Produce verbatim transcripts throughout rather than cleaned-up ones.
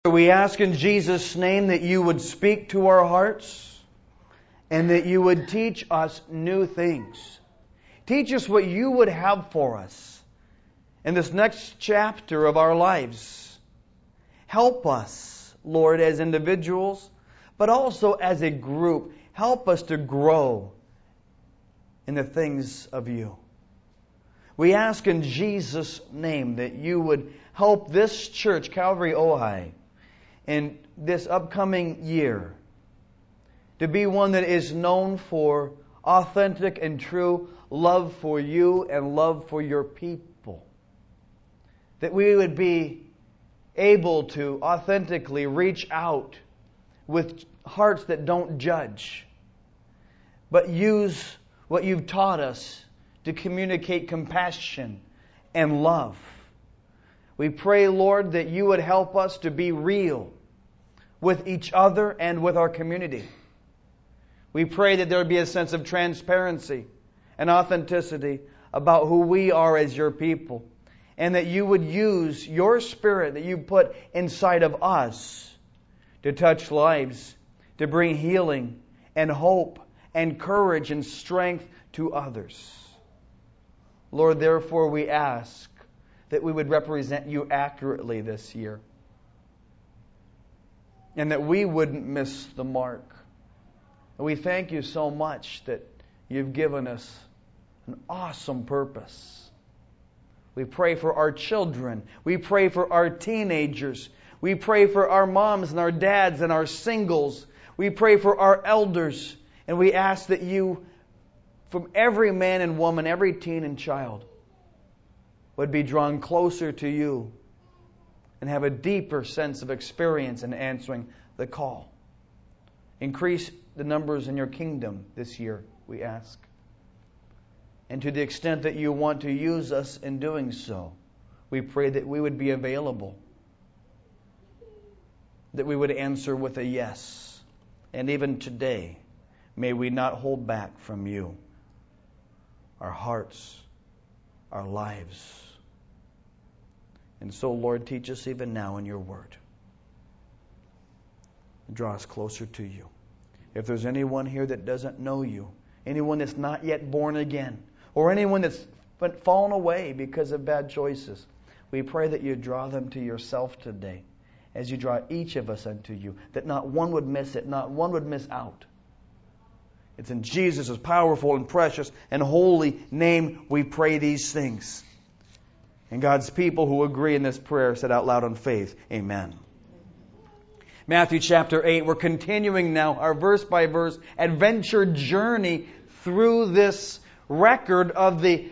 We ask in Jesus' name that you would speak to our hearts and that you would teach us new things. Teach us what you would have for us in this next chapter of our lives. Help us, Lord, as individuals, but also as a group. Help us to grow in the things of you. We ask in Jesus' name that you would help this church, Calvary Ojai, in this upcoming year to be one that is known for authentic and true love for you and love for your people. That we would be able to authentically reach out with hearts that don't judge, but use what you've taught us to communicate compassion and love. We pray, Lord, that you would help us to be real with each other and with our community. We pray that there would be a sense of transparency and authenticity about who we are as your people, and that you would use your Spirit that you put inside of us to touch lives, to bring healing and hope and courage and strength to others. Lord, therefore we ask that we would represent you accurately this year, and that we wouldn't miss the mark. We thank you so much that you've given us an awesome purpose. We pray for our children. We pray for our teenagers. We pray for our moms and our dads and our singles. We pray for our elders. And we ask that you, from every man and woman, every teen and child, would be drawn closer to you and have a deeper sense of experience in answering the call. Increase the numbers in your kingdom this year, we ask. And to the extent that you want to use us in doing so, we pray that we would be available, that we would answer with a yes. And even today, may we not hold back from you our hearts, our lives. And so, Lord, teach us even now in your word. Draw us closer to you. If there's anyone here that doesn't know you, anyone that's not yet born again, or anyone that's fallen away because of bad choices, we pray that you draw them to yourself today as you draw each of us unto you, that not one would miss it, not one would miss out. It's in Jesus' powerful and precious and holy name we pray these things. And God's people who agree in this prayer said out loud in faith, amen. Matthew chapter eight, we're continuing now our verse by verse adventure journey through this record of the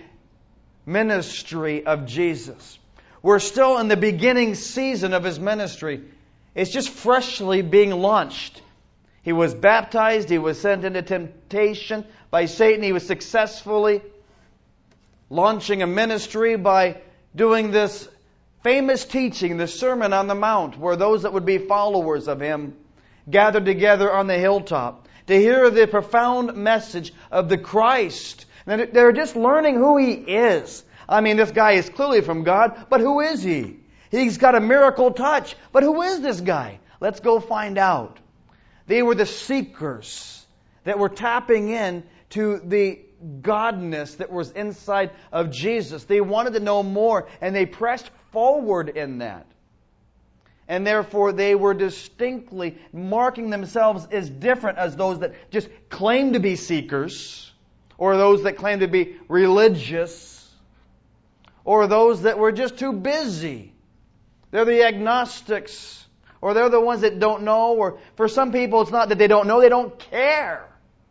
ministry of Jesus. We're still in the beginning season of His ministry. It's just freshly being launched. He was baptized. He was sent into temptation by Satan. He was successfully launching a ministry by doing this famous teaching, the Sermon on the Mount, where those that would be followers of Him gathered together on the hilltop to hear the profound message of the Christ. And they're just learning who He is. I mean, this guy is clearly from God, but who is He? He's got a miracle touch, but who is this guy? Let's go find out. They were the seekers that were tapping in to the godness that was inside of Jesus. They wanted to know more, and they pressed forward in that. And therefore, they were distinctly marking themselves as different as those that just claim to be seekers, or those that claim to be religious, or those that were just too busy. They're the agnostics. Or they're the ones that don't know. Or for some people, it's not that they don't know, they don't care.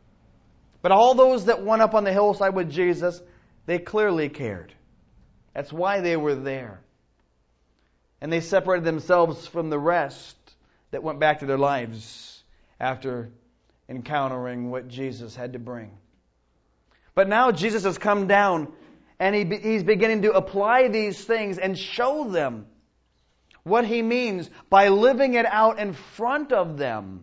But all those that went up on the hillside with Jesus, they clearly cared. That's why they were there. And they separated themselves from the rest that went back to their lives after encountering what Jesus had to bring. But now Jesus has come down and he, He's beginning to apply these things and show them what He means by living it out in front of them.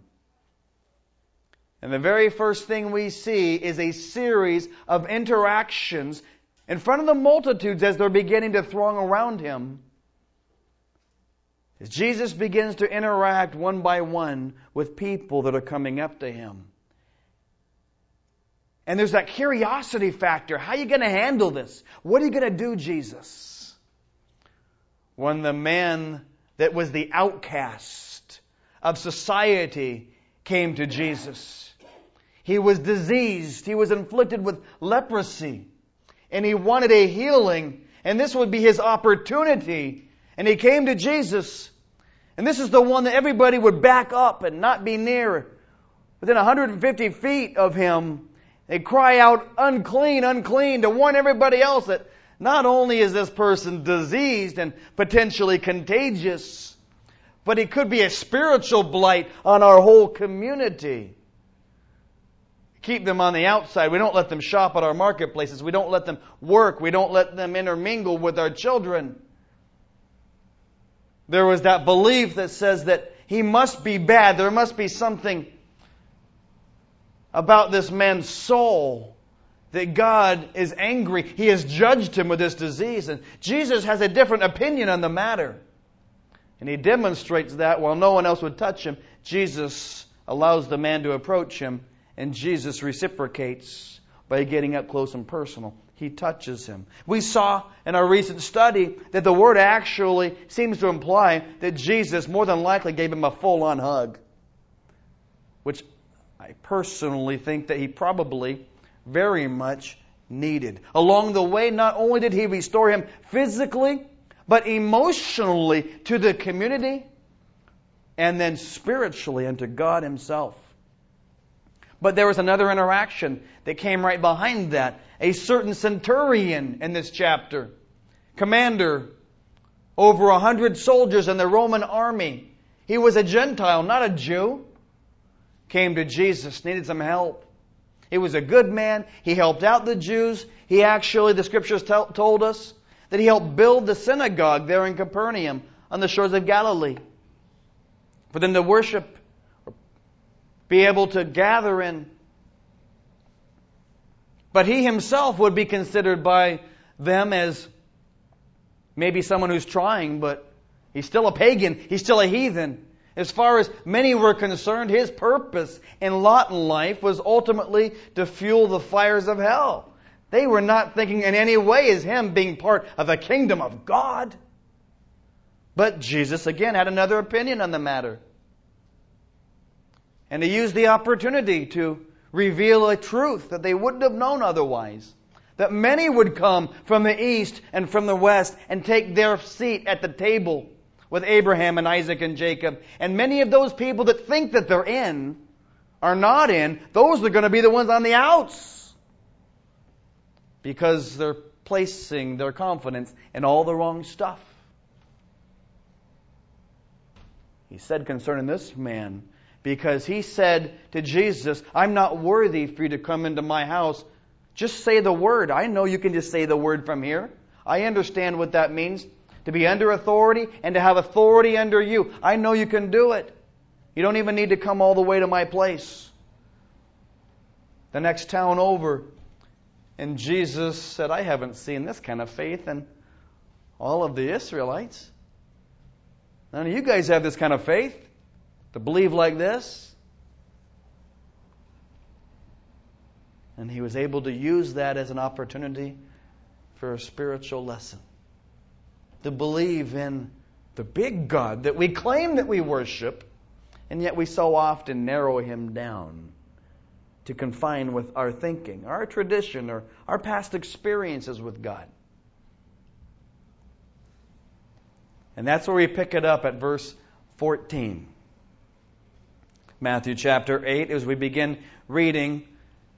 And the very first thing we see is a series of interactions in front of the multitudes as they're beginning to throng around Him. As Jesus begins to interact one by one with people that are coming up to Him. And there's that curiosity factor. How are you going to handle this? What are you going to do, Jesus? When the man that was the outcast of society came to Jesus, he was diseased. He was inflicted with leprosy. And he wanted a healing. And this would be his opportunity. And he came to Jesus. And this is the one that everybody would back up and not be near. Within one hundred fifty feet of him, they cry out, unclean, unclean, to warn everybody else that not only is this person diseased and potentially contagious, but he could be a spiritual blight on our whole community. Keep them on the outside. We don't let them shop at our marketplaces. We don't let them work. We don't let them intermingle with our children. There was that belief that says that he must be bad. There must be something about this man's soul that God is angry. He has judged him with this disease. And Jesus has a different opinion on the matter. And he demonstrates that while no one else would touch him, Jesus allows the man to approach him. And Jesus reciprocates by getting up close and personal. He touches him. We saw in our recent study that the word actually seems to imply that Jesus more than likely gave him a full-on hug. Which I personally think that he probably very much needed. Along the way, not only did he restore him physically, but emotionally to the community, and then spiritually unto God Himself. But there was another interaction that came right behind that. A certain centurion in this chapter, commander over a hundred soldiers in the Roman army. He was a Gentile, not a Jew. Came to Jesus, needed some help. He was a good man. He helped out the Jews. He actually, the Scriptures t- told us, that he helped build the synagogue there in Capernaum on the shores of Galilee. For them to worship, be able to gather in. But he himself would be considered by them as maybe someone who's trying, but he's still a pagan. He's still a heathen. As far as many were concerned, his purpose and lot in life was ultimately to fuel the fires of hell. They were not thinking in any way as him being part of the kingdom of God. But Jesus again had another opinion on the matter. And he used the opportunity to reveal a truth that they wouldn't have known otherwise. That many would come from the east and from the west and take their seat at the table with Abraham and Isaac and Jacob. And many of those people that think that they're in are not in. Those are going to be the ones on the outs. Because they're placing their confidence in all the wrong stuff. He said concerning this man, because he said to Jesus, I'm not worthy for you to come into my house. Just say the word. I know you can just say the word from here. I understand what that means. To be under authority and to have authority under you. I know you can do it. You don't even need to come all the way to my place. The next town over. And Jesus said, I haven't seen this kind of faith in all of the Israelites. None of you guys have this kind of faith to believe like this. And he was able to use that as an opportunity for a spiritual lesson. To believe in the big God that we claim that we worship, and yet we so often narrow Him down to confine with our thinking, our tradition, or our past experiences with God. And that's where we pick it up at verse fourteen. Matthew chapter eight, as we begin reading,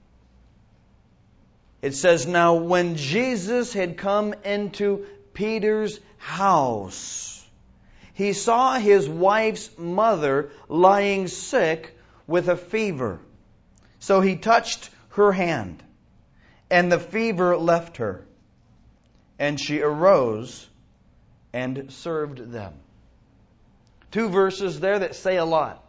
it says, Now when Jesus had come into Peter's house, he saw his wife's mother lying sick with a fever. So he touched her hand, and the fever left her, and she arose and served them. Two verses there that say a lot.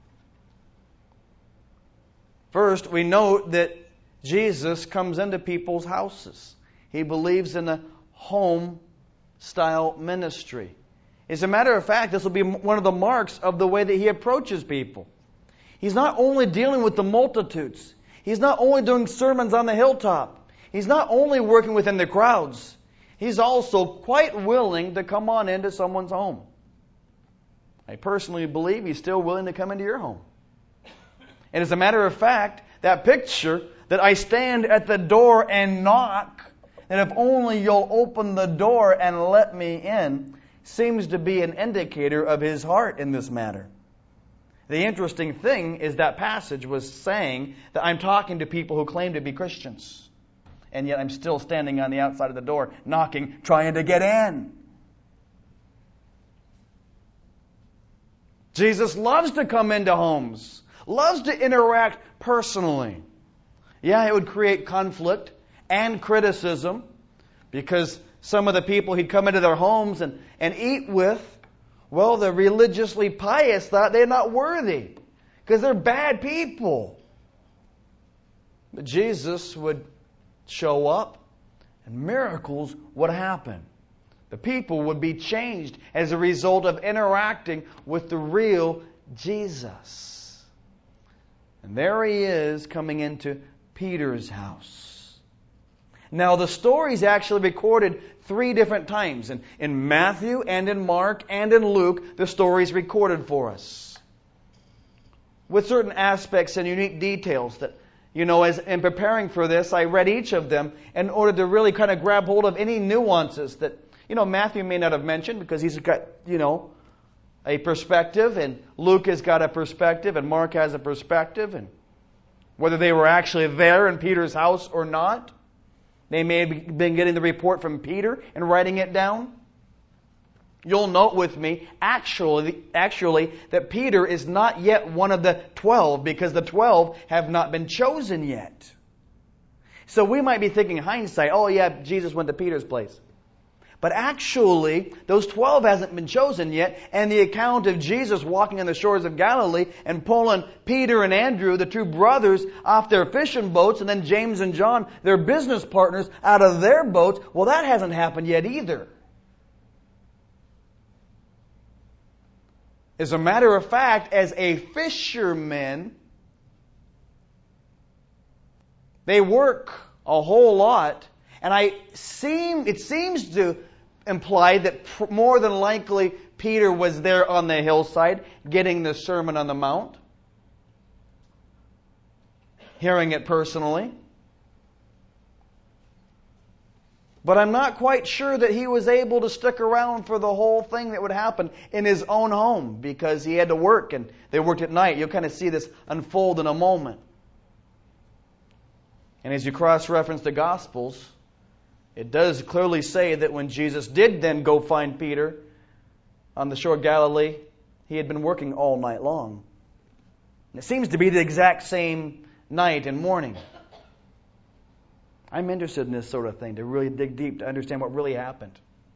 First, we note that Jesus comes into people's houses. He believes in a home-style ministry. As a matter of fact, this will be one of the marks of the way that he approaches people. He's not only dealing with the multitudes. He's not only doing sermons on the hilltop. He's not only working within the crowds. He's also quite willing to come on into someone's home. I personally believe he's still willing to come into your home. And as a matter of fact, that picture that I stand at the door and knock, and if only you'll open the door and let me in, seems to be an indicator of his heart in this matter. The interesting thing is that passage was saying that I'm talking to people who claim to be Christians. And yet I'm still standing on the outside of the door, knocking, trying to get in. Jesus loves to come into homes, loves to interact personally. Yeah, it would create conflict and criticism because some of the people he'd come into their homes and, and eat with, well, the religiously pious thought they're not worthy because they're bad people. But Jesus would show up and miracles would happen. The people would be changed as a result of interacting with the real Jesus. And there he is coming into Peter's house. Now the story is actually recorded three different times. In, in Matthew and in Mark and in Luke, the story is recorded for us. With certain aspects and unique details that, you know, as in preparing for this, I read each of them in order to really kind of grab hold of any nuances that, you know, Matthew may not have mentioned because he's got, you know, a perspective, and Luke has got a perspective, and Mark has a perspective, and whether they were actually there in Peter's house or not. They may have been getting the report from Peter and writing it down. You'll note with me, actually, actually, that Peter is not yet one of the twelve because the twelve have not been chosen yet. So we might be thinking in hindsight, oh yeah, Jesus went to Peter's place. But actually, those twelve hasn't been chosen yet, and the account of Jesus walking on the shores of Galilee and pulling Peter and Andrew, the two brothers, off their fishing boats, and then James and John, their business partners, out of their boats, well, that hasn't happened yet either. As a matter of fact, as a fisherman, they work a whole lot. And I seem, it seems to imply that pr- more than likely Peter was there on the hillside getting the Sermon on the Mount, hearing it personally. But I'm not quite sure that he was able to stick around for the whole thing that would happen in his own home because he had to work and they worked at night. You'll kind of see this unfold in a moment. And as you cross-reference the Gospels, it does clearly say that when Jesus did then go find Peter on the shore of Galilee, he had been working all night long. And it seems to be the exact same night and morning. I'm interested in this sort of thing, to really dig deep, to understand what really happened.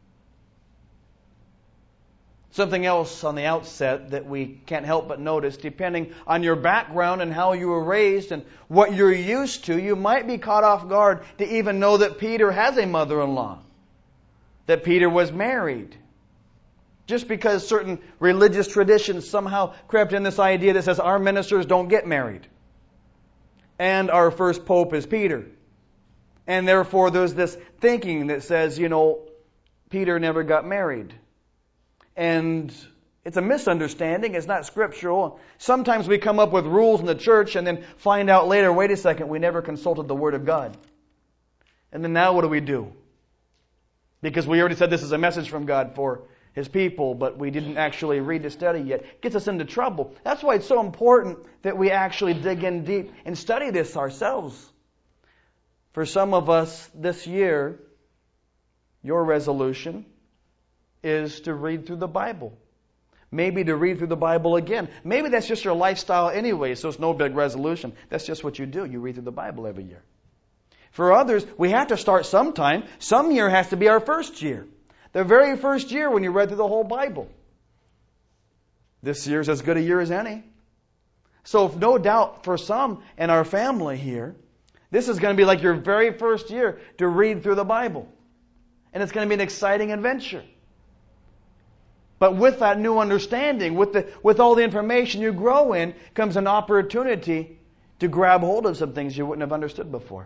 Something else on the outset that we can't help but notice, depending on your background and how you were raised and what you're used to, you might be caught off guard to even know that Peter has a mother-in-law, that Peter was married. Just because certain religious traditions somehow crept in this idea that says our ministers don't get married. And our first pope is Peter. And therefore there's this thinking that says, you know, Peter never got married. And it's a misunderstanding. It's not scriptural. Sometimes we come up with rules in the church and then find out later, wait a second, we never consulted the Word of God. And then now what do we do? Because we already said this is a message from God for His people, but we didn't actually read the study yet. It gets us into trouble. That's why it's so important that we actually dig in deep and study this ourselves. For some of us this year, your resolution is to read through the Bible. Maybe to read through the Bible again. Maybe that's just your lifestyle anyway, so it's no big resolution. That's just what you do. You read through the Bible every year. For others, we have to start sometime. Some year has to be our first year. The very first year when you read through the whole Bible. This year's as good a year as any. So if no doubt for some in our family here, this is going to be like your very first year to read through the Bible. And it's going to be an exciting adventure. But with that new understanding, with the with all the information you grow in, comes an opportunity to grab hold of some things you wouldn't have understood before.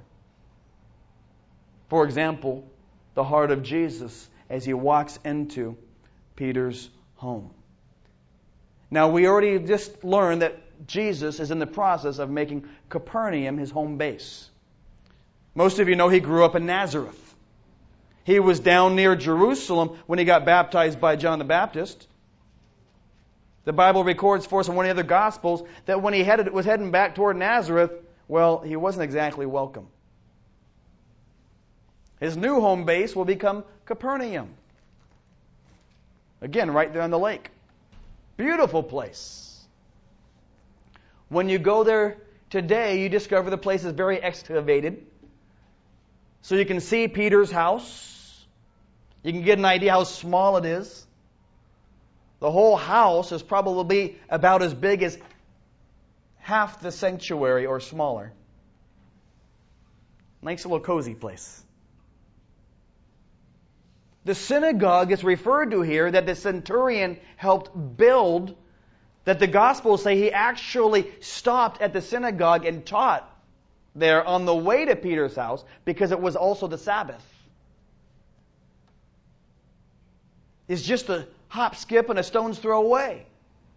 For example, the heart of Jesus as he walks into Peter's home. Now, we already just learned that Jesus is in the process of making Capernaum his home base. Most of you know he grew up in Nazareth. He was down near Jerusalem when he got baptized by John the Baptist. The Bible records for us in one of the other Gospels that when he headed, was heading back toward Nazareth, well, he wasn't exactly welcome. His new home base will become Capernaum. Again, right there on the lake. Beautiful place. When you go there today, you discover the place is very excavated. So you can see Peter's house. You can get an idea how small it is. The whole house is probably about as big as half the sanctuary or smaller. Nice little cozy place. The synagogue is referred to here that the centurion helped build, that the Gospels say he actually stopped at the synagogue and taught there on the way to Peter's house because it was also the Sabbath. It's just a hop, skip, and a stone's throw away.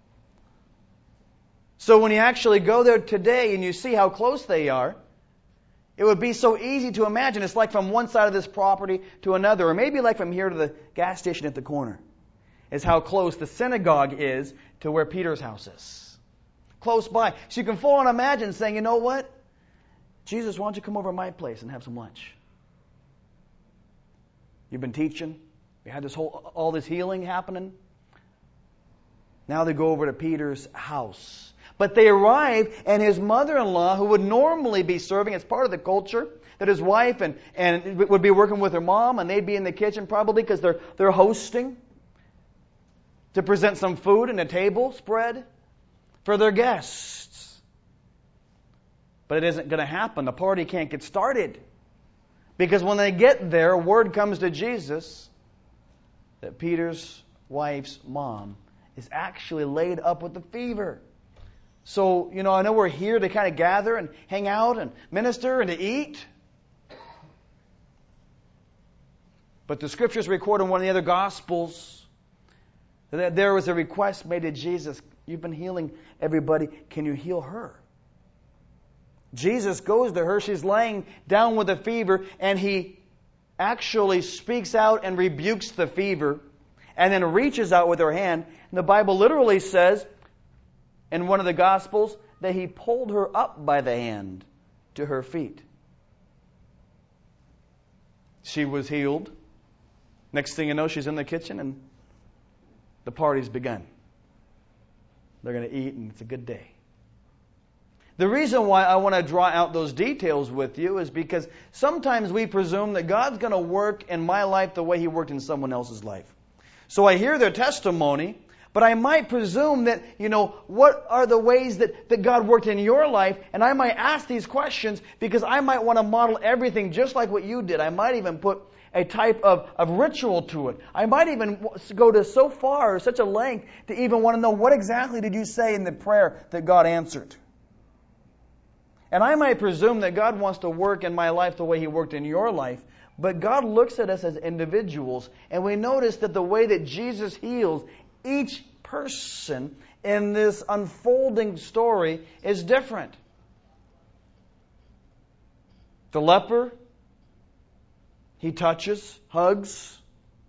So when you actually go there today and you see how close they are, it would be so easy to imagine. It's like from one side of this property to another, or maybe like from here to the gas station at the corner, is how close the synagogue is to where Peter's house is. Close by. So you can full on imagine saying, you know what? Jesus, why don't you come over to my place and have some lunch? You've been teaching. We had this whole, all this healing happening. Now they go over to Peter's house. But they arrive, and his mother-in-law, who would normally be serving as part of the culture, that his wife and, and would be working with her mom, and they'd be in the kitchen probably because they're, they're hosting to present some food and a table spread for their guests. But it isn't going to happen. The party can't get started. Because when they get there, word comes to Jesus that Peter's wife's mom is actually laid up with a fever. So, you know, I know we're here to kind of gather and hang out and minister and to eat. But the Scriptures record in one of the other Gospels that there was a request made to Jesus. You've been healing everybody. Can you heal her? Jesus goes to her. She's laying down with a fever, and he actually speaks out and rebukes the fever and then reaches out with her hand. And the Bible literally says in one of the Gospels that he pulled her up by the hand to her feet. She was healed. Next thing you know, she's in the kitchen and the party's begun. They're going to eat and it's a good day. The reason why I want to draw out those details with you is because sometimes we presume that God's going to work in my life the way He worked in someone else's life. So I hear their testimony, but I might presume that, you know, what are the ways that, that God worked in your life? And I might ask these questions because I might want to model everything just like what you did. I might even put a type of, of ritual to it. I might even go to so far, such a length, to even want to know what exactly did you say in the prayer that God answered. And I might presume that God wants to work in my life the way He worked in your life. But God looks at us as individuals, and we notice that the way that Jesus heals each person in this unfolding story is different. The leper, he touches, hugs.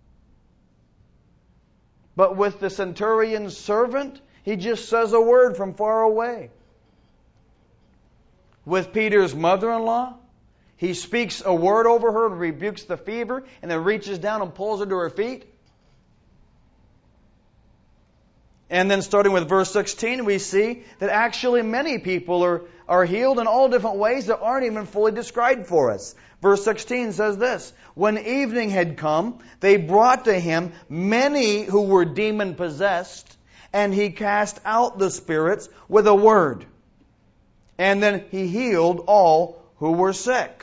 But with the centurion's servant, he just says a word from far away. With Peter's mother-in-law, he speaks a word over her and rebukes the fever and then reaches down and pulls her to her feet. And then starting with verse sixteen, we see that actually many people are, are healed in all different ways that aren't even fully described for us. Verse sixteen says this, when evening had come, they brought to him many who were demon-possessed, and he cast out the spirits with a word. And then he healed all who were sick,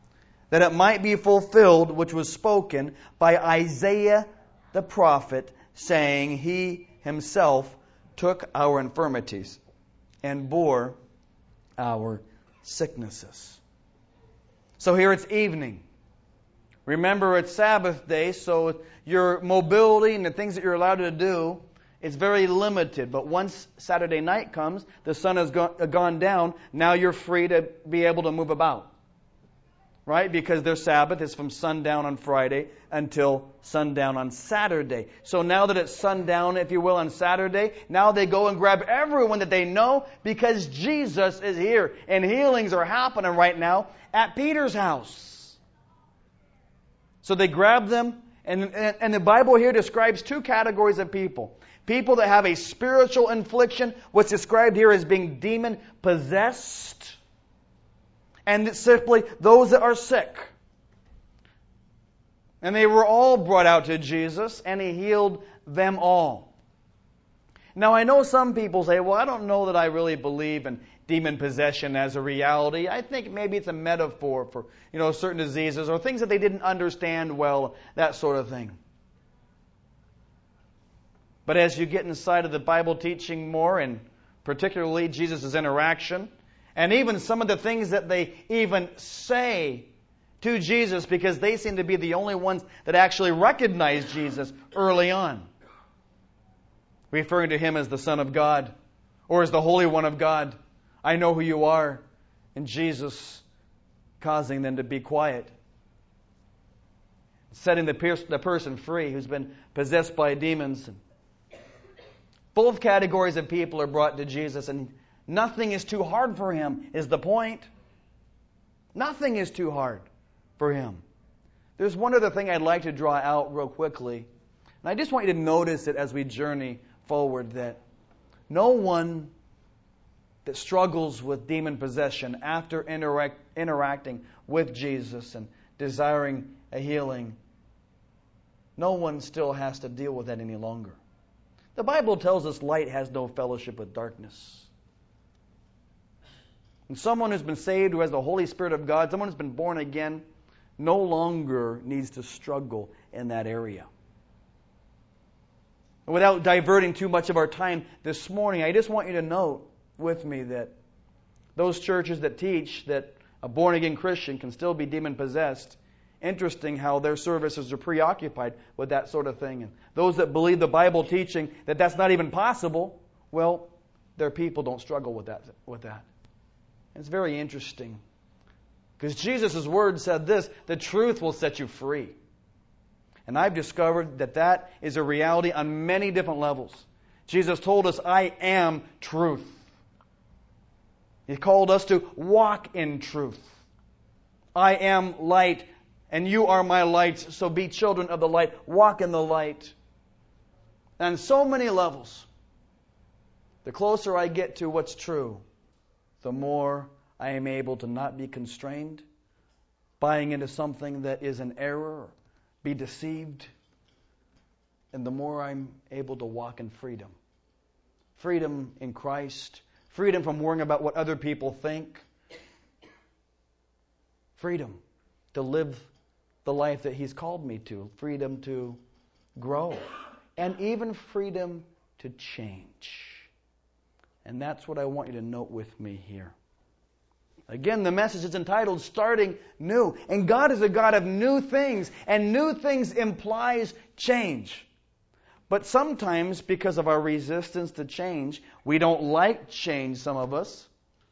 that it might be fulfilled which was spoken by Isaiah the prophet, saying, He Himself took our infirmities and bore our sicknesses. So here it's evening. Remember, it's Sabbath day, so your mobility and the things that you're allowed to do is very limited. But once Saturday night comes, the sun has gone, gone down, now you're free to be able to move about. Right? Because their Sabbath is from sundown on Friday until sundown on Saturday. So now that it's sundown, if you will, on Saturday, now they go and grab everyone that they know because Jesus is here. And healings are happening right now at Peter's house. So they grab them, and, and, and the Bible here describes two categories of people. People that have a spiritual infliction, what's described here as being demon-possessed, and simply those that are sick. And they were all brought out to Jesus, and He healed them all. Now, I know some people say, well, I don't know that I really believe in demon possession as a reality. I think maybe it's a metaphor for, you know, certain diseases or things that they didn't understand well, that sort of thing. But as you get inside of the Bible teaching more, and particularly Jesus' interaction, and even some of the things that they even say to Jesus, because they seem to be the only ones that actually recognize Jesus early on, referring to Him as the Son of God or as the Holy One of God. I know who you are. And Jesus causing them to be quiet, setting the, pers- the person free who's been possessed by demons. Both categories of people are brought to Jesus, and nothing is too hard for Him, is the point. Nothing is too hard for Him. There's one other thing I'd like to draw out real quickly, and I just want you to notice it as we journey forward, that no one that struggles with demon possession after interact, interacting with Jesus and desiring a healing, no one still has to deal with that any longer. The Bible tells us light has no fellowship with darkness. And someone who's been saved, who has the Holy Spirit of God, someone who's been born again, no longer needs to struggle in that area. Without diverting too much of our time this morning, I just want you to note with me that those churches that teach that a born-again Christian can still be demon-possessed, interesting how their services are preoccupied with that sort of thing. And those that believe the Bible teaching that that's not even possible, well, their people don't struggle with that. With that. It's very interesting. Because Jesus' word said this, the truth will set you free. And I've discovered that that is a reality on many different levels. Jesus told us, I am truth. He called us to walk in truth. I am light, and you are my lights, so be children of the light. Walk in the light. On so many levels, the closer I get to what's true, the more I am able to not be constrained, buying into something that is an error, be deceived, and the more I'm able to walk in freedom. Freedom in Christ. Freedom from worrying about what other people think. Freedom to live the life that He's called me to. Freedom to grow. And even freedom to change. And that's what I want you to note with me here. Again, the message is entitled Starting New. And God is a God of new things. And new things implies change. But sometimes, because of our resistance to change, we don't like change, some of us.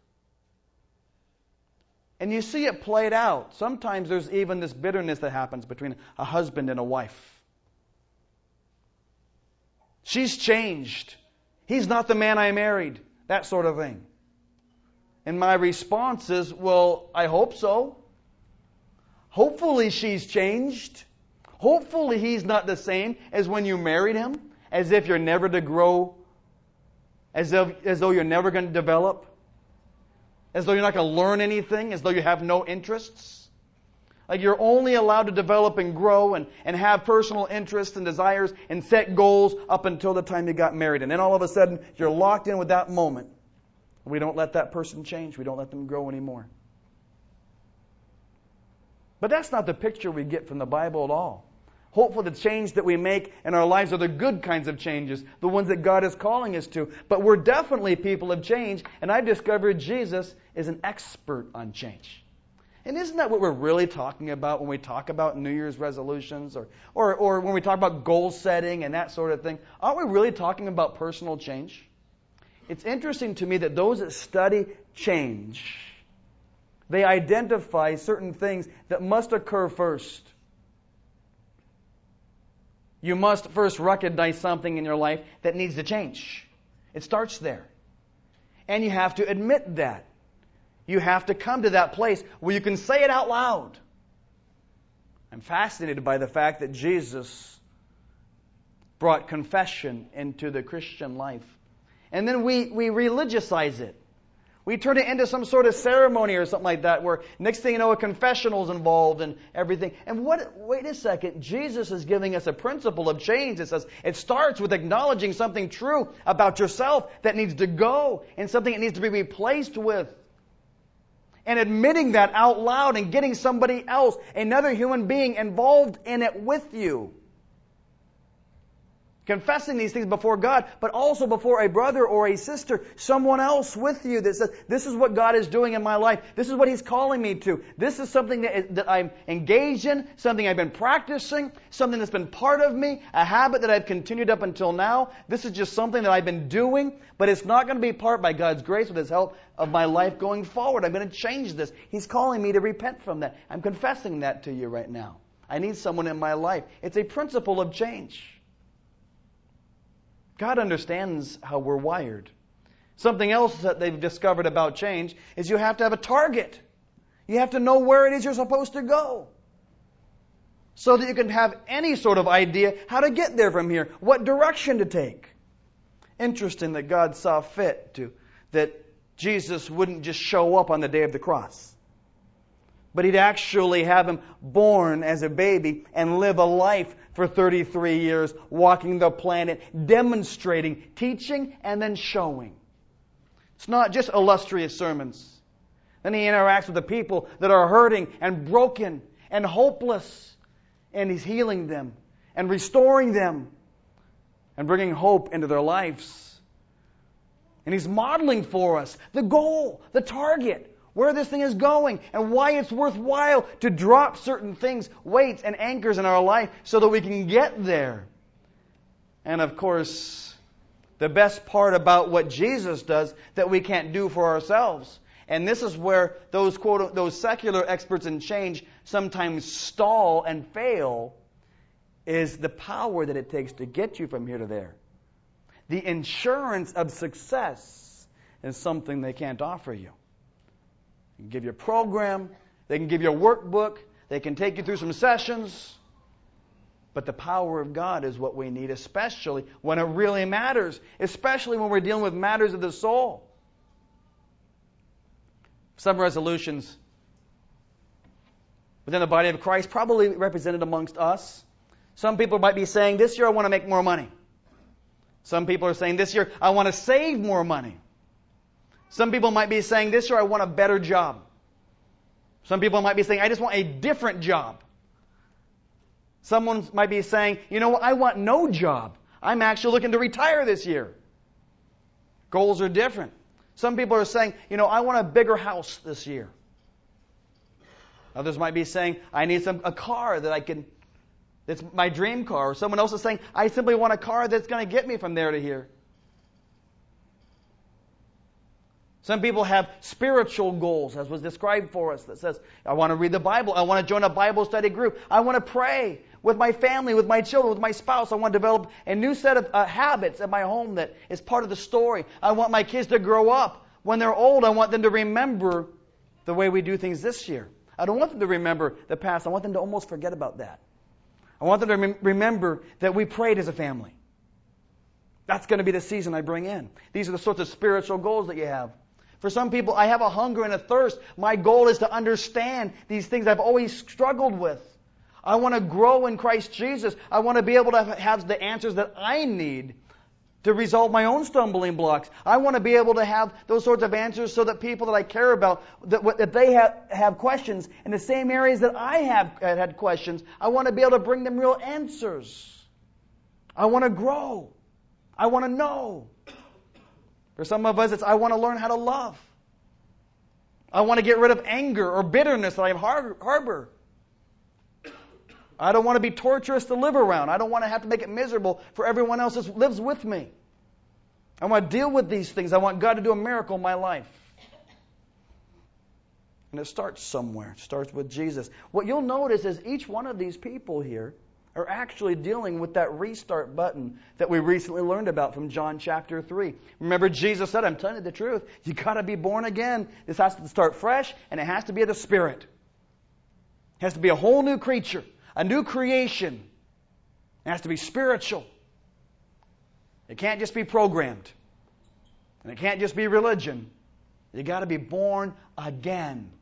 And you see it played out. Sometimes there's even this bitterness that happens between a husband and a wife. She's changed. He's not the man I married. That sort of thing. And my response is, well, I hope so. Hopefully she's changed. Hopefully he's not the same as when you married him, as if you're never to grow, as though, as though you're never going to develop, as though you're not going to learn anything, as though you have no interests. Like you're only allowed to develop and grow and, and have personal interests and desires and set goals up until the time you got married. And then all of a sudden, you're locked in with that moment. We don't let that person change. We don't let them grow anymore. But that's not the picture we get from the Bible at all. Hopefully the change that we make in our lives are the good kinds of changes, the ones that God is calling us to. But we're definitely people of change, and I've discovered Jesus is an expert on change. And isn't that what we're really talking about when we talk about New Year's resolutions or, or, or when we talk about goal setting and that sort of thing? Aren't we really talking about personal change? It's interesting to me that those that study change, they identify certain things that must occur first. You must first recognize something in your life that needs to change. It starts there. And you have to admit that. You have to come to that place where you can say it out loud. I'm fascinated by the fact that Jesus brought confession into the Christian life. And then we, we religiousize it. We turn it into some sort of ceremony or something like that, where next thing you know, a confessional is involved and everything. And what? Wait a second. Jesus is giving us a principle of change. It says it starts with acknowledging something true about yourself that needs to go and something that needs to be replaced with. And admitting that out loud and getting somebody else, another human being, involved in it with you. Confessing these things before God, but also before a brother or a sister, someone else with you that says, this is what God is doing in my life. This is what He's calling me to. This is something that, that I'm engaged in, something I've been practicing, something that's been part of me, a habit that I've continued up until now. This is just something that I've been doing, but it's not going to be part, by God's grace, with His help, of my life going forward. I'm going to change this. He's calling me to repent from that. I'm confessing that to you right now. I need someone in my life. It's a principle of change. God understands how we're wired. Something else that they've discovered about change is you have to have a target. You have to know where it is you're supposed to go, so that you can have any sort of idea how to get there from here, what direction to take. Interesting that God saw fit to that Jesus wouldn't just show up on the day of the cross, but He'd actually have Him born as a baby and live a life for thirty-three years, walking the planet, demonstrating, teaching, and then showing. It's not just illustrious sermons. Then He interacts with the people that are hurting and broken and hopeless, and He's healing them and restoring them and bringing hope into their lives. And He's modeling for us the goal, the target, where this thing is going, and why it's worthwhile to drop certain things, weights and anchors in our life so that we can get there. And of course, the best part about what Jesus does that we can't do for ourselves, and this is where those quote those secular experts in change sometimes stall and fail, is the power that it takes to get you from here to there. The insurance of success is something they can't offer you. They can give you a program, they can give you a workbook, they can take you through some sessions. But the power of God is what we need, especially when it really matters, especially when we're dealing with matters of the soul. Some resolutions within the body of Christ, probably represented amongst us. Some people might be saying, this year I want to make more money. Some people are saying, this year I want to save more money. Some people might be saying, this year I want a better job. Some people might be saying, I just want a different job. Someone might be saying, you know what, I want no job. I'm actually looking to retire this year. Goals are different. Some people are saying, you know, I want a bigger house this year. Others might be saying, I need some a car that I can, that's my dream car. Or someone else is saying, I simply want a car that's going to get me from there to here. Some people have spiritual goals, as was described for us, that says, I want to read the Bible. I want to join a Bible study group. I want to pray with my family, with my children, with my spouse. I want to develop a new set of uh, habits at my home that is part of the story. I want my kids to grow up. When they're old, I want them to remember the way we do things this year. I don't want them to remember the past. I want them to almost forget about that. I want them to rem- remember that we prayed as a family. That's going to be the season I bring in. These are the sorts of spiritual goals that you have. For some people, I have a hunger and a thirst. My goal is to understand these things I've always struggled with. I want to grow in Christ Jesus. I want to be able to have the answers that I need to resolve my own stumbling blocks. I want to be able to have those sorts of answers so that people that I care about, that, that they have, have questions in the same areas that I have had questions, I want to be able to bring them real answers. I want to grow. I want to know. For some of us, it's I want to learn how to love. I want to get rid of anger or bitterness that I har- harbor. I don't want to be torturous to live around. I don't want to have to make it miserable for everyone else that lives with me. I want to deal with these things. I want God to do a miracle in my life. And it starts somewhere. It starts with Jesus. What you'll notice is each one of these people here are actually dealing with that restart button that we recently learned about from John chapter three. Remember, Jesus said, I'm telling you the truth, you got to be born again. This has to start fresh, and it has to be of the Spirit. It has to be a whole new creature. A new creation. It has to be spiritual. It can't just be programmed. And it can't just be religion. You got to be born again.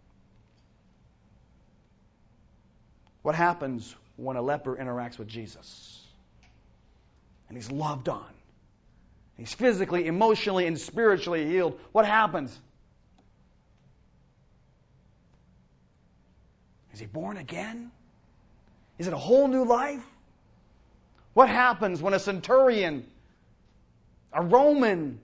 What happens when a leper interacts with Jesus? And he's loved on. He's physically, emotionally, and spiritually healed. What happens? Is he born again? Is it a whole new life? What happens when a centurion, a Roman,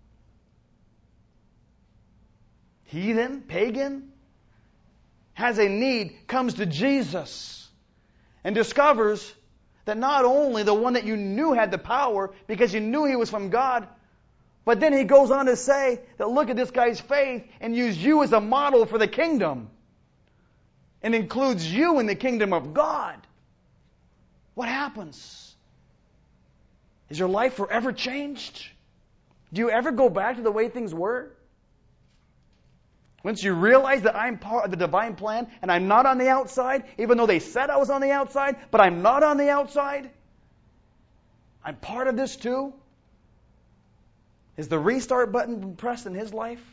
heathen, pagan, has a need, comes to Jesus and discovers that not only the one that you knew had the power because you knew he was from God, but then he goes on to say that look at this guy's faith and use you as a model for the kingdom. And includes you in the kingdom of God. What happens? Is your life forever changed? Do you ever go back to the way things were? Once you realize that I'm part of the divine plan and I'm not on the outside, even though they said I was on the outside, but I'm not on the outside. I'm part of this too. Is the restart button pressed in his life?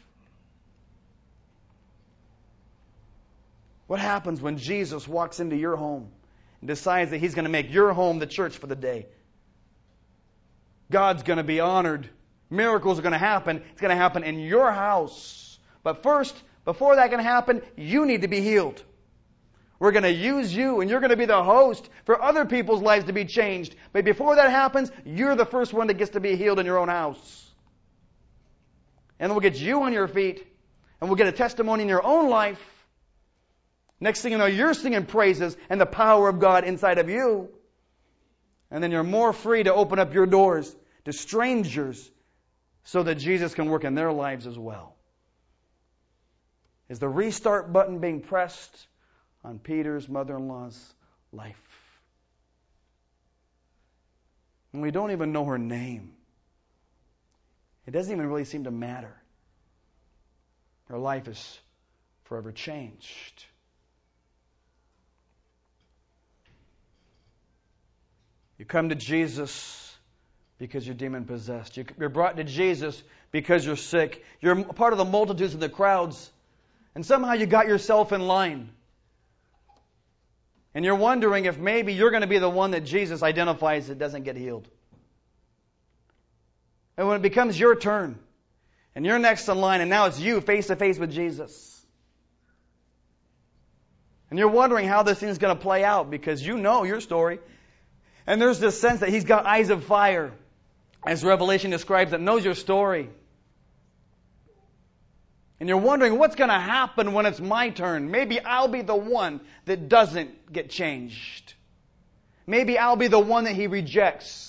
What happens when Jesus walks into your home and decides that he's going to make your home the church for the day? God's going to be honored. Miracles are going to happen. It's going to happen in your house. But first, before that can happen, you need to be healed. We're going to use you, and you're going to be the host for other people's lives to be changed. But before that happens, you're the first one that gets to be healed in your own house. And then we'll get you on your feet, and we'll get a testimony in your own life. Next thing you know, you're singing praises and the power of God inside of you. And then you're more free to open up your doors to strangers so that Jesus can work in their lives as well. Is the restart button being pressed on Peter's mother-in-law's life? And we don't even know her name. It doesn't even really seem to matter. Her life is forever changed. You come to Jesus because you're demon-possessed. You're brought to Jesus because you're sick. You're part of the multitudes and the crowds. And somehow you got yourself in line. And you're wondering if maybe you're going to be the one that Jesus identifies that doesn't get healed. And when it becomes your turn, and you're next in line, and now it's you face to face with Jesus. And you're wondering how this thing's going to play out because you know your story. And there's this sense that he's got eyes of fire, as Revelation describes, that knows your story. And you're wondering what's going to happen when it's my turn. Maybe I'll be the one that doesn't get changed. Maybe I'll be the one that he rejects.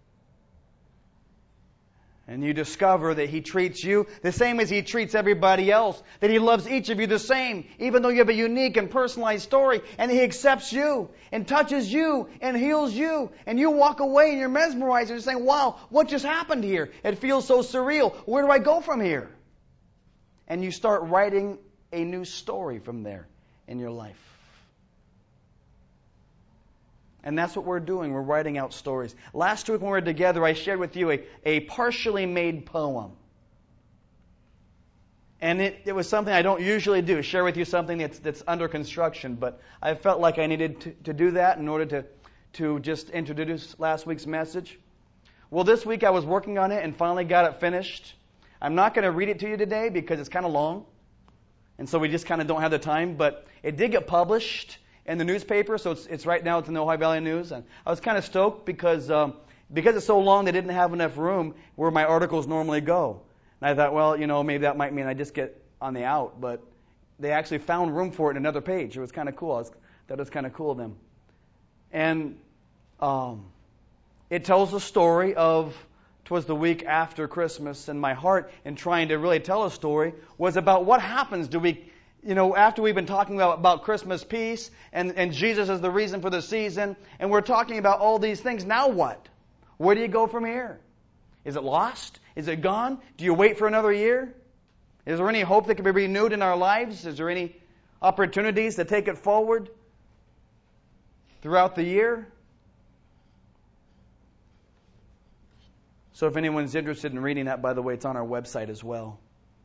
And you discover that he treats you the same as he treats everybody else. That he loves each of you the same, even though you have a unique and personalized story. And he accepts you and touches you and heals you. And you walk away and you're mesmerized and you're saying, wow, what just happened here? It feels so surreal. Where do I go from here? And you start writing a new story from there in your life. And that's what we're doing. We're writing out stories. Last week when we were together, I shared with you a, a partially made poem. And it, it was something I don't usually do, share with you something that's, that's under construction. But I felt like I needed to, to do that in order to, to just introduce last week's message. Well, this week I was working on it and finally got it finished. I'm not going to read it to you today because it's kind of long. And so we just kind of don't have the time. But it did get published in the newspaper. So it's, it's right now it's in the Ojai Valley News. And I was kind of stoked because um, because it's so long they didn't have enough room where my articles normally go. And I thought, well, you know, maybe that might mean I just get on the out. But they actually found room for it in another page. It was kind of cool. I was, that was kind of cool of them. And um, it tells the story of, twas the week after Christmas, and my heart in trying to really tell a story was about what happens. Do we, you know, after we've been talking about, about Christmas peace and, and Jesus is the reason for the season, and we're talking about all these things, now what? Where do you go from here? Is it lost? Is it gone? Do you wait for another year? Is there any hope that can be renewed in our lives? Is there any opportunities to take it forward throughout the year? So if anyone's interested in reading that, by the way, it's on our website as well.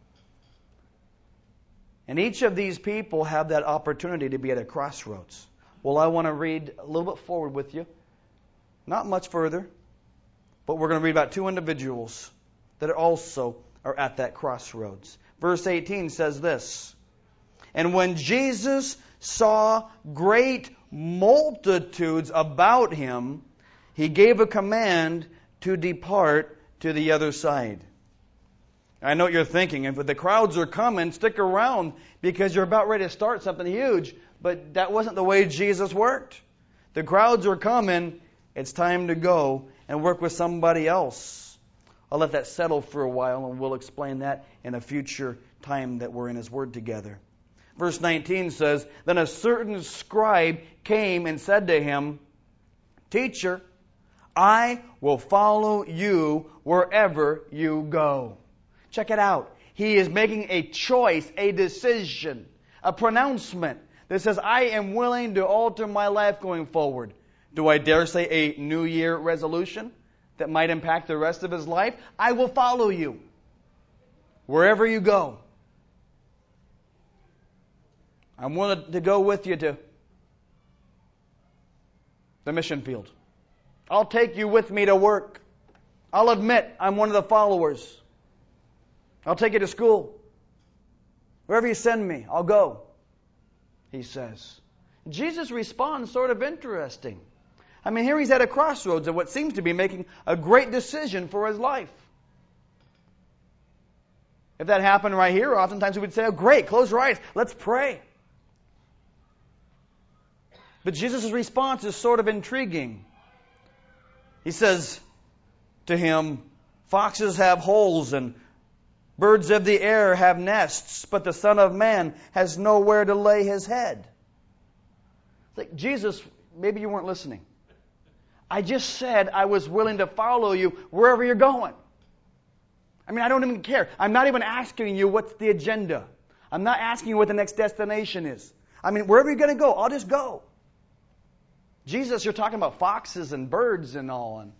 And each of these people have that opportunity to be at a crossroads. Well, I want to read a little bit forward with you. Not much further, but we're going to read about two individuals that are also are at that crossroads. Verse eighteen says this, "And when Jesus saw great multitudes about him, he gave a command to depart to the other side." I know what you're thinking. If the crowds are coming, stick around because you're about ready to start something huge. But that wasn't the way Jesus worked. The crowds are coming. It's time to go and work with somebody else. I'll let that settle for a while, and we'll explain that in a future time that we're in His Word together. Verse nineteen says, "Then a certain scribe came and said to him, 'Teacher, I will follow you wherever you go.'" Check it out. He is making a choice, a decision, a pronouncement that says, I am willing to alter my life going forward. Do I dare say a New Year resolution that might impact the rest of his life? I will follow you wherever you go. I'm willing to go with you to the mission field. I'll take you with me to work. I'll admit I'm one of the followers. I'll take you to school. Wherever you send me, I'll go, he says. Jesus responds sort of interesting. I mean, here he's at a crossroads of what seems to be making a great decision for his life. If that happened right here, oftentimes we would say, oh, great, close your eyes, let's pray. But Jesus' response is sort of intriguing. He says to him, "Foxes have holes and birds of the air have nests, but the Son of Man has nowhere to lay his head." Like, Jesus, maybe you weren't listening. I just said I was willing to follow you wherever you're going. I mean, I don't even care. I'm not even asking you what's the agenda. I'm not asking you what the next destination is. I mean, wherever you're going to go, I'll just go. Jesus, you're talking about foxes and birds and all. And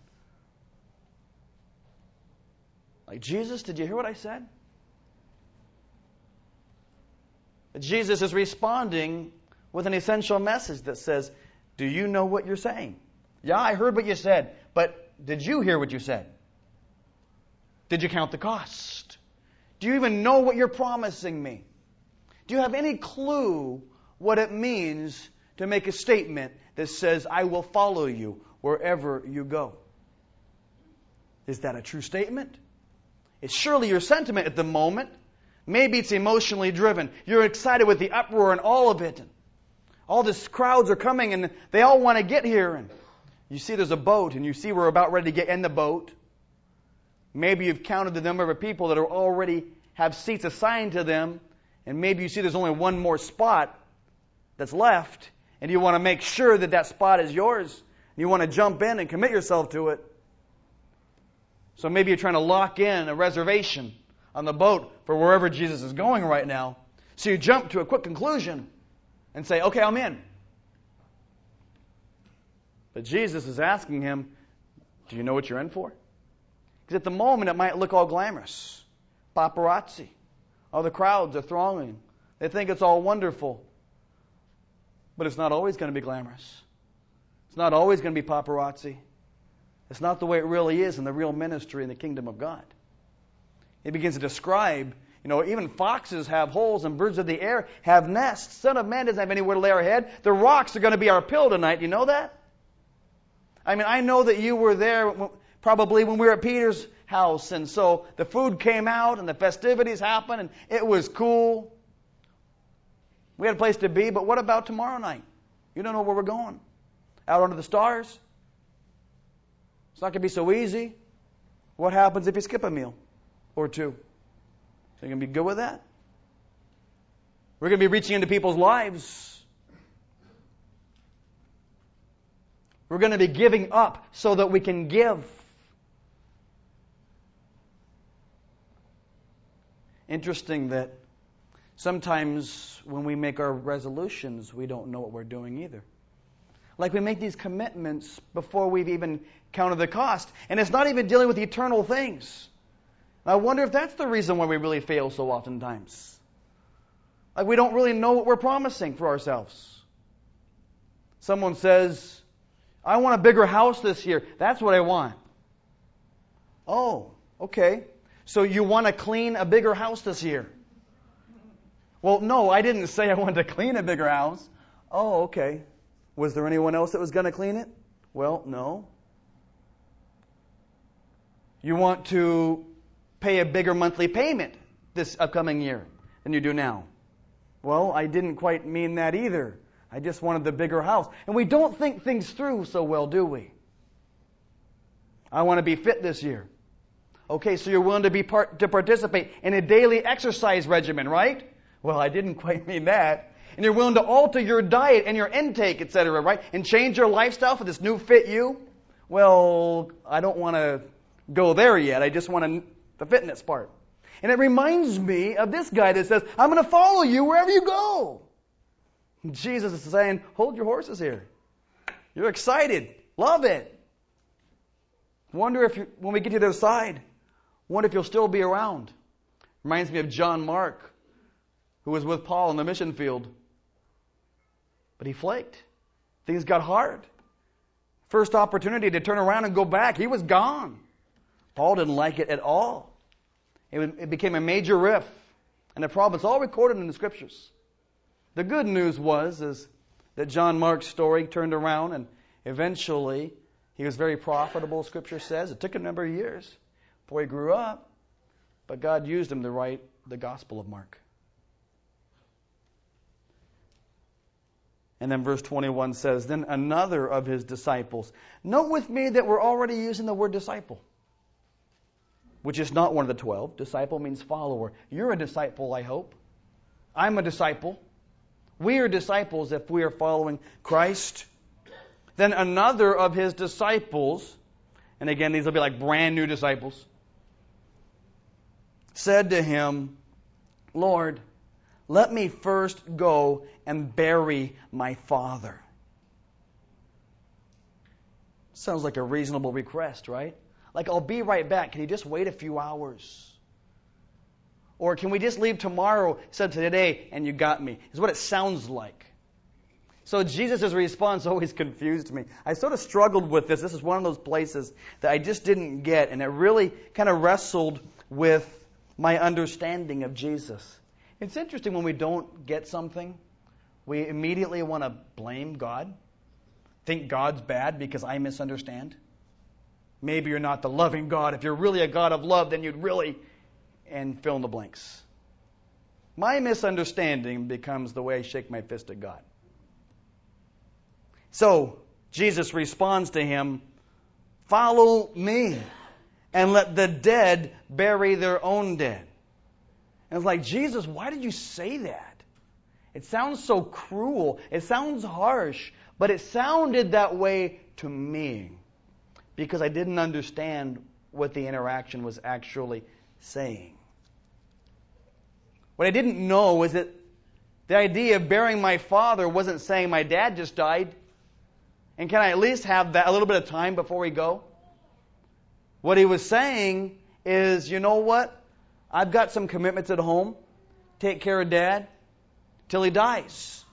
like, Jesus, did you hear what I said? But Jesus is responding with an essential message that says, do you know what you're saying? Yeah, I heard what you said, but did you hear what you said? Did you count the cost? Do you even know what you're promising me? Do you have any clue what it means to make a statement that says, I will follow you wherever you go? Is that a true statement? It's surely your sentiment at the moment. Maybe it's emotionally driven. You're excited with the uproar and all of it. And all these crowds are coming and they all want to get here. And you see there's a boat and you see we're about ready to get in the boat. Maybe you've counted the number of people that are already have seats assigned to them. And maybe you see there's only one more spot that's left. And you want to make sure that that spot is yours. You want to jump in and commit yourself to it. So maybe you're trying to lock in a reservation on the boat for wherever Jesus is going right now. So you jump to a quick conclusion and say, okay, I'm in. But Jesus is asking him, do you know what you're in for? Because at the moment it might look all glamorous. Paparazzi. All the crowds are thronging. They think it's all wonderful. But it's not always going to be glamorous. It's not always going to be paparazzi. It's not the way it really is in the real ministry in the kingdom of God. He begins to describe, you know, even foxes have holes and birds of the air have nests. Son of Man doesn't have anywhere to lay our head. The rocks are going to be our pillow tonight. You know that? I mean, I know that you were there probably when we were at Peter's house, and so the food came out and the festivities happened and it was cool. We had a place to be, but what about tomorrow night? You don't know where we're going. Out under the stars? It's not going to be so easy. What happens if you skip a meal or two? So you're going to be good with that? We're going to be reaching into people's lives. We're going to be giving up so that we can give. Interesting that sometimes when we make our resolutions, we don't know what we're doing either. Like we make these commitments before we've even counted the cost. And it's not even dealing with eternal things. I wonder if that's the reason why we really fail so oftentimes. Like we don't really know what we're promising for ourselves. Someone says, I want a bigger house this year. That's what I want. Oh, okay. So you want to clean a bigger house this year? Well, no, I didn't say I wanted to clean a bigger house. Oh, okay. Was there anyone else that was going to clean it? Well, no. You want to pay a bigger monthly payment this upcoming year than you do now? Well, I didn't quite mean that either. I just wanted the bigger house. And we don't think things through so well, do we? I want to be fit this year. Okay, so you're willing to be part, to participate in a daily exercise regimen, right? Well, I didn't quite mean that. And you're willing to alter your diet and your intake, et cetera, right? And change your lifestyle for this new fit you? Well, I don't want to go there yet. I just want to, the fitness part. And it reminds me of this guy that says, I'm going to follow you wherever you go. And Jesus is saying, hold your horses here. You're excited. Love it. Wonder if you, when we get to the other side, wonder if you'll still be around. Reminds me of John Mark, who was with Paul in the mission field. But he flaked. Things got hard. First opportunity to turn around and go back, he was gone. Paul didn't like it at all. It, it became a major rift. And the problem, it's all recorded in the Scriptures. The good news was is that John Mark's story turned around and eventually he was very profitable, Scripture says. It took a number of years before he grew up. But God used him to write the Gospel of Mark. And then verse twenty-one says, then another of his disciples. Note with me that we're already using the word disciple, which is not one of the twelve. Disciple means follower. You're a disciple, I hope. I'm a disciple. We are disciples if we are following Christ. Then another of his disciples, and again, these will be like brand new disciples, said to him, Lord, let me first go and bury my father. Sounds like a reasonable request, right? Like, I'll be right back. Can you just wait a few hours? Or can we just leave tomorrow instead of today and you got me? Is what it sounds like. So Jesus' response always confused me. I sort of struggled with this. This is one of those places that I just didn't get. And it really kind of wrestled with my understanding of Jesus. It's interesting when we don't get something, we immediately want to blame God. Think God's bad because I misunderstand. Maybe you're not the loving God. If you're really a God of love, then you'd really... and fill in the blanks. My misunderstanding becomes the way I shake my fist at God. So, Jesus responds to him, follow me and let the dead bury their own dead. And it's like, Jesus, why did you say that? It sounds so cruel. It sounds harsh. But it sounded that way to me because I didn't understand what the interaction was actually saying. What I didn't know was that the idea of burying my father wasn't saying my dad just died. And can I at least have that a little bit of time before we go? What he was saying is, you know what? I've got some commitments at home. Take care of Dad till he dies.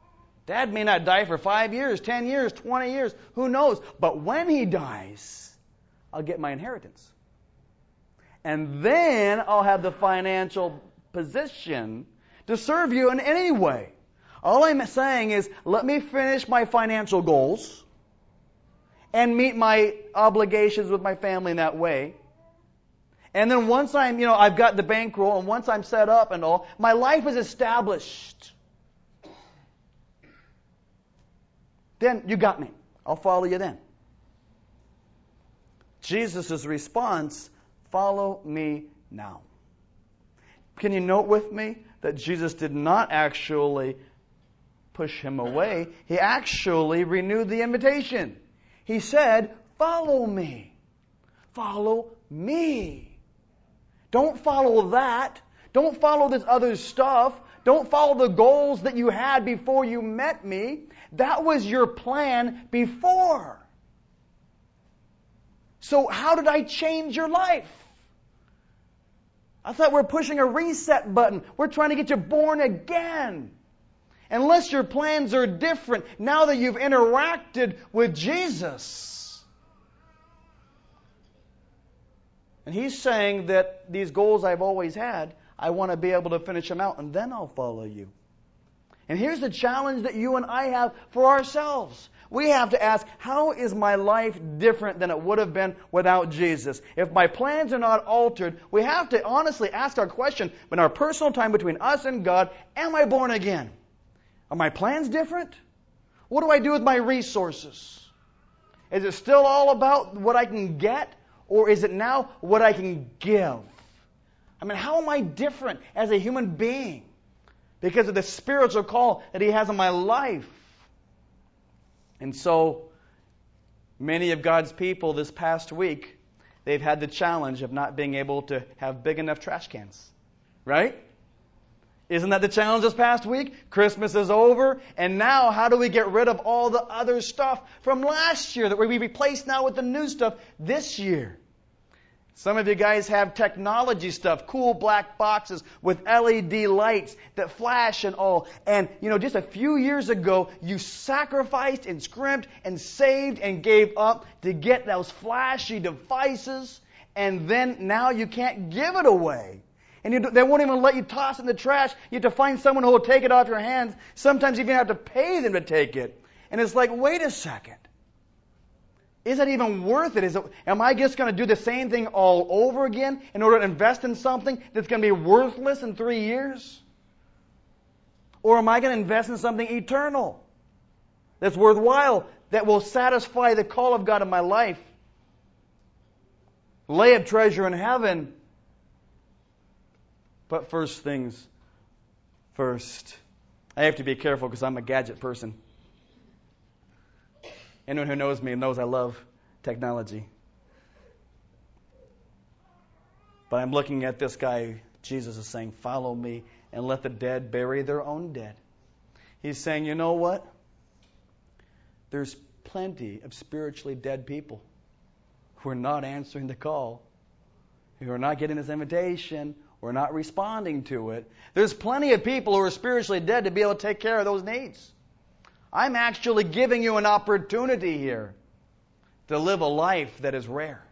Dad may not die for five years, ten years, twenty years. Who knows? But when he dies, I'll get my inheritance. And then I'll have the financial position to serve you in any way. All I'm saying is, let me finish my financial goals and meet my obligations with my family in that way. And then once I'm, you know, I've got the bankroll and once I'm set up and all, my life is established. Then you got me. I'll follow you then. Jesus' response, follow me now. Can you note with me that Jesus did not actually push him away? He actually renewed the invitation. He said, follow me. Follow me. Don't follow that. Don't follow this other stuff. Don't follow the goals that you had before you met me. That was your plan before. So how did I change your life? I thought we we're pushing a reset button. We're trying to get you born again. Unless your plans are different now that you've interacted with Jesus. And he's saying that these goals I've always had, I want to be able to finish them out, and then I'll follow you. And here's the challenge that you and I have for ourselves. We have to ask, how is my life different than it would have been without Jesus? If my plans are not altered, we have to honestly ask our question, in our personal time between us and God, am I born again? Are my plans different? What do I do with my resources? Is it still all about what I can get? Or is it now what I can give? I mean, how am I different as a human being? Because of the spiritual call that He has on my life. And so, many of God's people this past week, they've had the challenge of not being able to have big enough trash cans. Right? Isn't that the challenge this past week? Christmas is over, and now how do we get rid of all the other stuff from last year that we replaced now with the new stuff this year? Some of you guys have technology stuff, cool black boxes with L E D lights that flash and all. And, you know, just a few years ago, you sacrificed and scrimped and saved and gave up to get those flashy devices. And then now you can't give it away. And you, they won't even let you toss it in the trash. You have to find someone who will take it off your hands. Sometimes you even have to pay them to take it. And it's like, wait a second. Is it even worth it? Is it? Am I just going to do the same thing all over again in order to invest in something that's going to be worthless in three years? Or am I going to invest in something eternal that's worthwhile, that will satisfy the call of God in my life? Lay up treasure in heaven. But first things first. I have to be careful because I'm a gadget person. Anyone who knows me knows I love technology. But I'm looking at this guy, Jesus is saying, follow me and let the dead bury their own dead. He's saying, you know what? There's plenty of spiritually dead people who are not answering the call, who are not getting this invitation, or not responding to it. There's plenty of people who are spiritually dead to be able to take care of those needs. I'm actually giving you an opportunity here to live a life that is rare,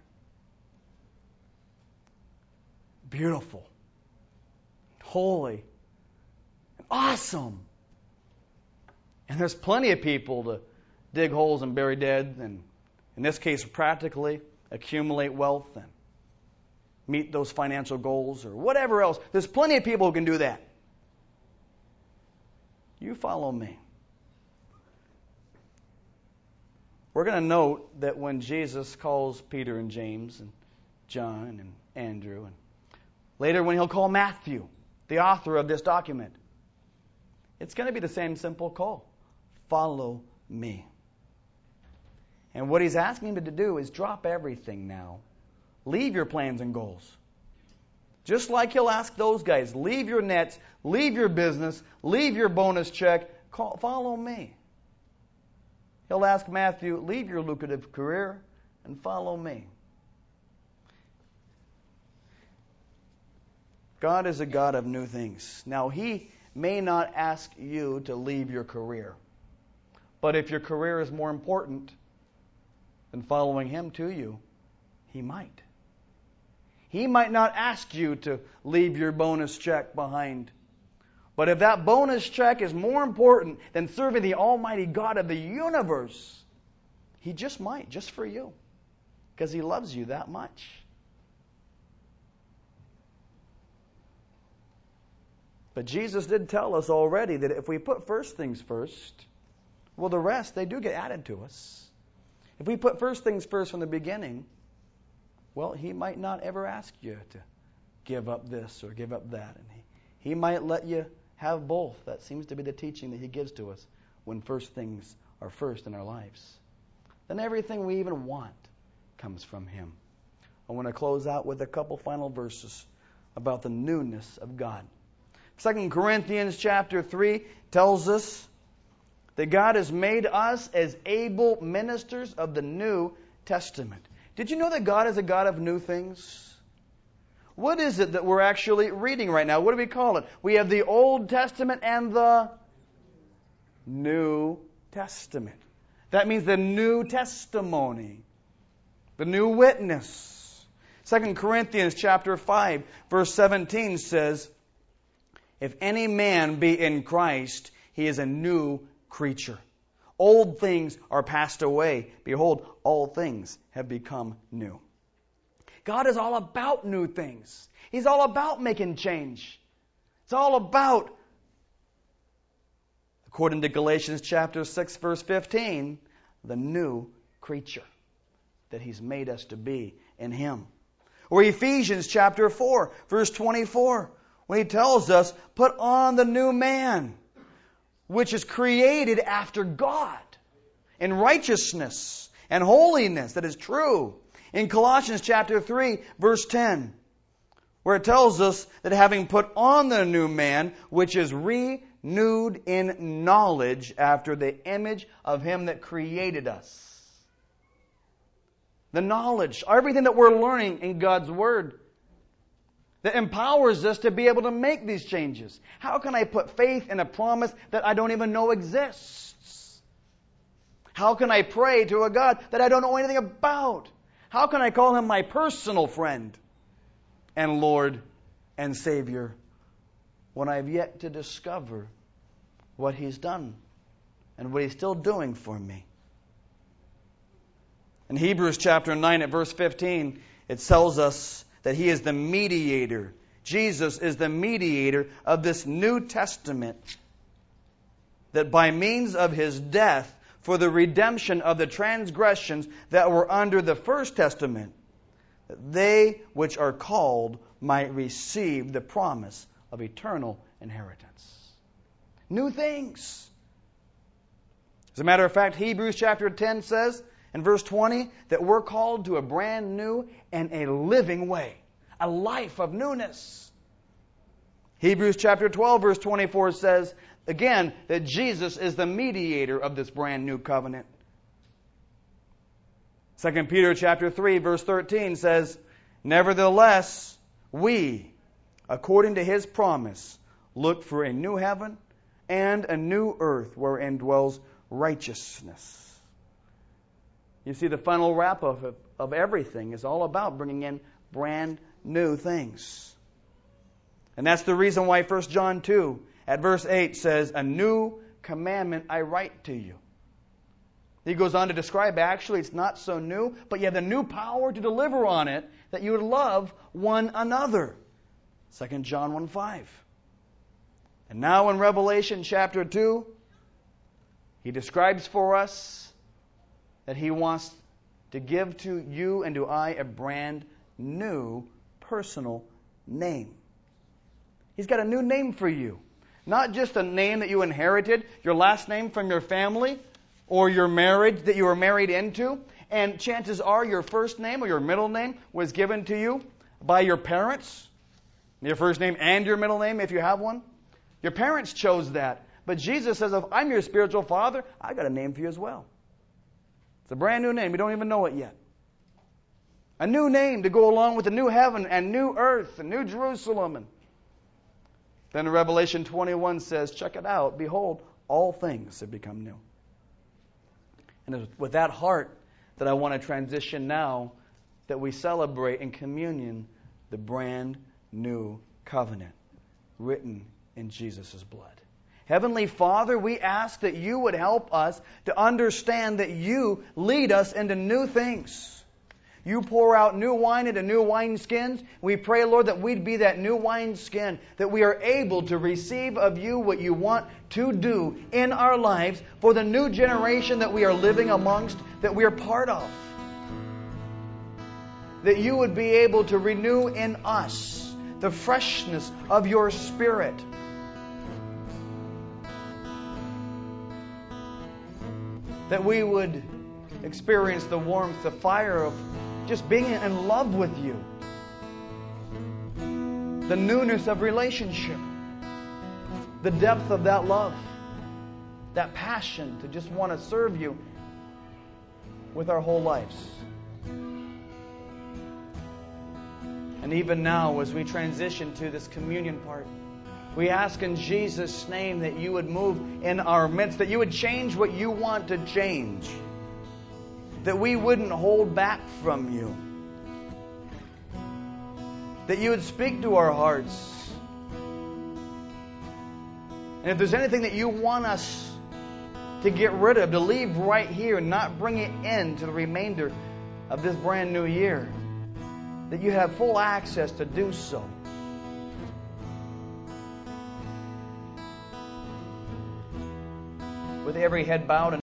beautiful, holy, and awesome. And there's plenty of people to dig holes and bury dead, and in this case, practically accumulate wealth and meet those financial goals or whatever else. There's plenty of people who can do that. You follow me. We're going to note that when Jesus calls Peter and James and John and Andrew, and later when He'll call Matthew, the author of this document, it's going to be the same simple call. Follow me. And what He's asking them to do is drop everything now. Leave your plans and goals. Just like He'll ask those guys, leave your nets, leave your business, leave your bonus check, call, follow me. He'll ask Matthew, leave your lucrative career and follow me. God is a God of new things. Now, He may not ask you to leave your career. But if your career is more important than following Him to you, He might. He might not ask you to leave your bonus check behind. But if that bonus check is more important than serving the Almighty God of the universe, He just might, just for you, because He loves you that much. But Jesus did tell us already that if we put first things first, well, the rest, they do get added to us. If we put first things first from the beginning, well, He might not ever ask you to give up this or give up that. And He, he might let you have both. That seems to be the teaching that He gives to us when first things are first in our lives. Then everything we even want comes from Him. I want to close out with a couple final verses about the newness of God. Second Corinthians chapter three tells us that God has made us as able ministers of the New Testament. Did you know that God is a God of new things? What is it that we're actually reading right now? What do we call it? We have the Old Testament and the New Testament. That means the new testimony, the new witness. Second Corinthians chapter five, verse seventeen says, if any man be in Christ, he is a new creature. Old things are passed away. Behold, all things have become new. God is all about new things. He's all about making change. It's all about, according to Galatians chapter six, verse fifteen, the new creature that He's made us to be in Him. Or Ephesians chapter four, verse twenty-four, when He tells us, put on the new man, which is created after God in righteousness and holiness that is true. In Colossians chapter three, verse ten, where it tells us that having put on the new man, which is renewed in knowledge after the image of Him that created us. The knowledge, everything that we're learning in God's Word, that empowers us to be able to make these changes. How can I put faith in a promise that I don't even know exists? How can I pray to a God that I don't know anything about? How can I call Him my personal friend and Lord and Savior when I've yet to discover what He's done and what He's still doing for me? In Hebrews chapter nine at verse fifteen, it tells us that He is the mediator. Jesus is the mediator of this New Testament, that by means of His death for the redemption of the transgressions that were under the first testament, that they which are called might receive the promise of eternal inheritance. New things. As a matter of fact, Hebrews chapter ten says in verse twenty that we're called to a brand new and a living way, a life of newness. Hebrews chapter twelve verse twenty-four says again that Jesus is the mediator of this brand new covenant. Second Peter chapter three verse thirteen says, nevertheless, we, according to His promise, look for a new heaven and a new earth wherein dwells righteousness. You see, the final wrap of, of everything is all about bringing in brand new things. And that's the reason why First John two at verse eight says, a new commandment I write to you. He goes on to describe, actually, it's not so new, but you have the new power to deliver on it, that you would love one another. Second John one five. And now in Revelation chapter two, he describes for us that he wants to give to you and to I a brand new personal name. He's got a new name for you. Not just a name that you inherited, your last name from your family, or your marriage that you were married into. And chances are your first name or your middle name was given to you by your parents. Your first name and your middle name, if you have one. Your parents chose that. But Jesus says, if I'm your spiritual father, I've got a name for you as well. It's a brand new name. You don't even know it yet. A new name to go along with the new heaven and new earth and new Jerusalem. And then Revelation twenty-one says, check it out. Behold, all things have become new. And it's with that heart that I want to transition now that we celebrate in communion the brand new covenant written in Jesus' blood. Heavenly Father, we ask that you would help us to understand that you lead us into new things. You pour out new wine into new wineskins. We pray, Lord, that we'd be that new wineskin, that we are able to receive of you what you want to do in our lives for the new generation that we are living amongst, that we are part of. That you would be able to renew in us the freshness of your Spirit. That we would experience the warmth, the fire of just being in love with you. The newness of relationship. The depth of that love. That passion to just want to serve you with our whole lives. And even now, as we transition to this communion part, we ask in Jesus' name that you would move in our midst, that you would change what you want to change. That we wouldn't hold back from you. That you would speak to our hearts. And if there's anything that you want us to get rid of, to leave right here and not bring it into the remainder of this brand new year, that you have full access to do so. With every head bowed and